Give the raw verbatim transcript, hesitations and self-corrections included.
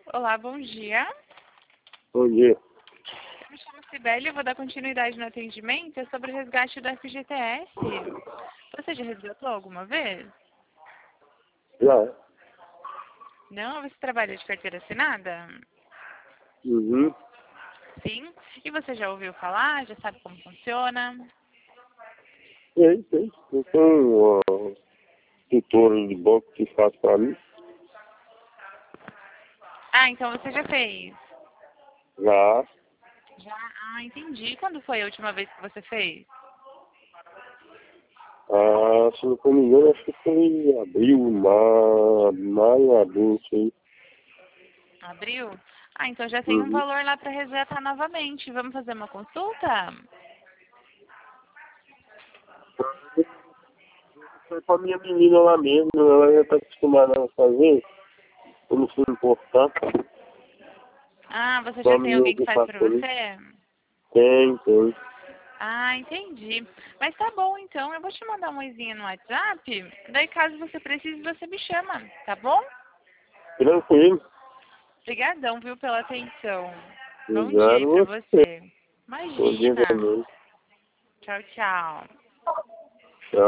Olá, bom dia. Bom dia. Eu me chamo Cibele e vou dar continuidade no atendimento. É sobre o resgate do F G T S. Você já resgatou alguma vez? Já. Não? Você trabalha de carteira assinada? Uhum. Sim. E você já ouviu falar? Já sabe como funciona? Tem, tem. Eu tenho uma tutora de banco que faz pra mim. Ah, então você já fez? Já. Já? Ah, entendi. Quando foi a última vez que você fez? Ah, se não me engano, acho que foi em abril, ma... maio, abril, não sei. Abril? Ah, então já tem um Uhum. valor lá para resgatar novamente. Vamos fazer uma consulta? Foi pra minha menina lá mesmo, ela já tá acostumada a fazer. Eu não fui importar. Ah, você Só já a tem menina alguém que que faz faz para pra mim. você? Tem, tem. Ah, entendi. Mas tá bom, então. Eu vou te mandar uma coisinha no WhatsApp. Daí, caso você precise, você me chama, tá bom? Tranquilo. Obrigadão, viu, pela atenção. Bom dia aí Obrigado pra a você. você. Bom dia Imagina. também. Tchau, tchau.